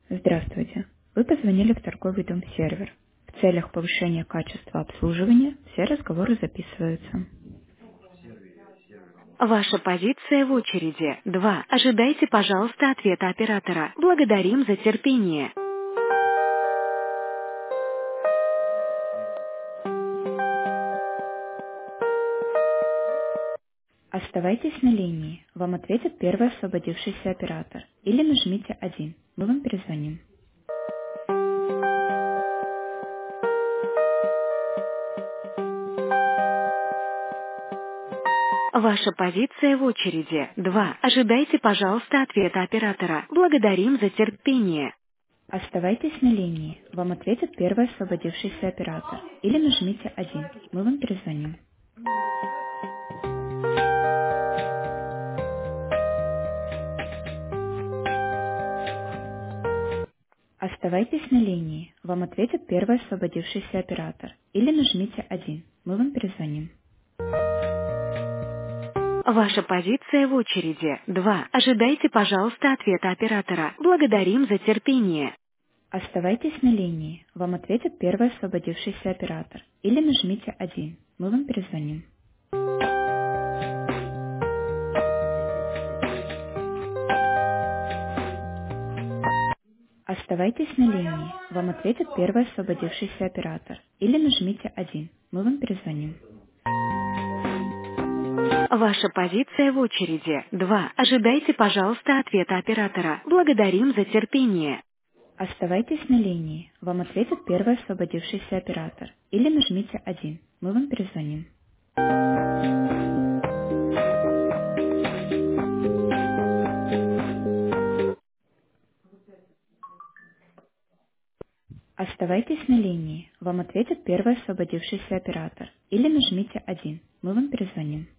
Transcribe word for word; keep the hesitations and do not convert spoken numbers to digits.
Здравствуйте. Вы позвонили в торговый дом «Сервер». В целях повышения качества обслуживания все разговоры записываются. Ваша позиция в очереди. два. Ожидайте, пожалуйста, ответа оператора. Благодарим за терпение. Оставайтесь на линии. Вам ответит первый освободившийся оператор. Или нажмите один. Мы вам перезвоним. Ваша позиция в очереди. два. Ожидайте, пожалуйста, ответа оператора. Благодарим за терпение. Оставайтесь на линии. Вам ответит первый освободившийся оператор. Или нажмите один. Мы вам перезвоним. Оставайтесь на линии. Вам ответит первый освободившийся оператор. Или нажмите один. Мы вам перезвоним. Ваша позиция в очереди. два. Ожидайте, пожалуйста, ответа оператора. Благодарим за терпение. Оставайтесь на линии. Вам ответит первый освободившийся оператор. Или нажмите один. Мы вам перезвоним. Оставайтесь на линии. Вам ответит первый освободившийся оператор. Или нажмите один. Мы вам перезвоним. Ваша позиция в очереди. два. Ожидайте, пожалуйста, ответа оператора. Благодарим за терпение. Оставайтесь на линии. Вам ответит первый освободившийся оператор. Или нажмите один. Мы вам перезвоним. Оставайтесь на линии. Вам ответит первый освободившийся оператор. Или нажмите один. Мы вам перезвоним.